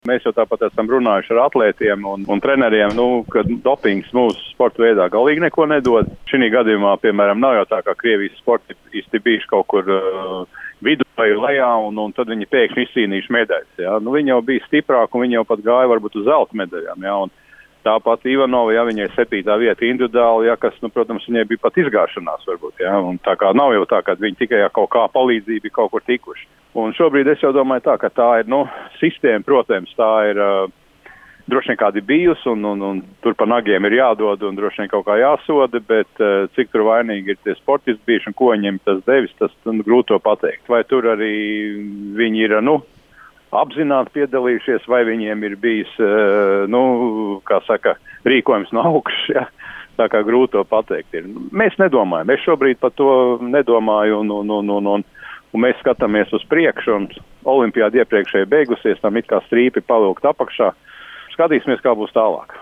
Mēs jau tāpat esam runājuši ar atlētiem un treneriem, ka dopings mūsu sporta veidā galīgi neko nedod. Šī gadījumā, piemēram, nav jau tā, kā Krievijas sportisti bijuši kaut kur vidū vai lejā, un tad viņi pēkšņi izcīnījuši medaļas. Ja? Viņi jau bija stiprāki, un viņi jau pat gāja varbūt uz zelta medaļām. Ja? Un tāpat Ivanova, ja viņai 7. vieta individuāli, ja, kas, protams, viņai bija pat izgāšanās varbūt. Ja? Un tā kā nav jau tā, ka viņi tikai kaut kā palīdzību kaut kur tikuši. Un šobrīd es jau domāju tā, ka tā ir, sistēma, protams, tā ir droši vien kādi bijusi, un tur pa nagiem ir jādod un droši vien kaut kā jāsoda, bet cik tur vainīgi ir tie sportisti bijuši un ko viņiem tas devis, tas grūti to pateikt. Vai tur arī viņi ir, apzināti piedalījušies, vai viņiem ir bijis, rīkojums no augšas, ja? Tā kā grūti to pateikt ir. Mēs nedomājam, es šobrīd par to nedomāju, un mēs skatāmies uz priekšu, un olimpiāda iepriekšēji beigusies, tam it kā strīpi palūkt apakšā. Skatīsimies, kā būs tālāk.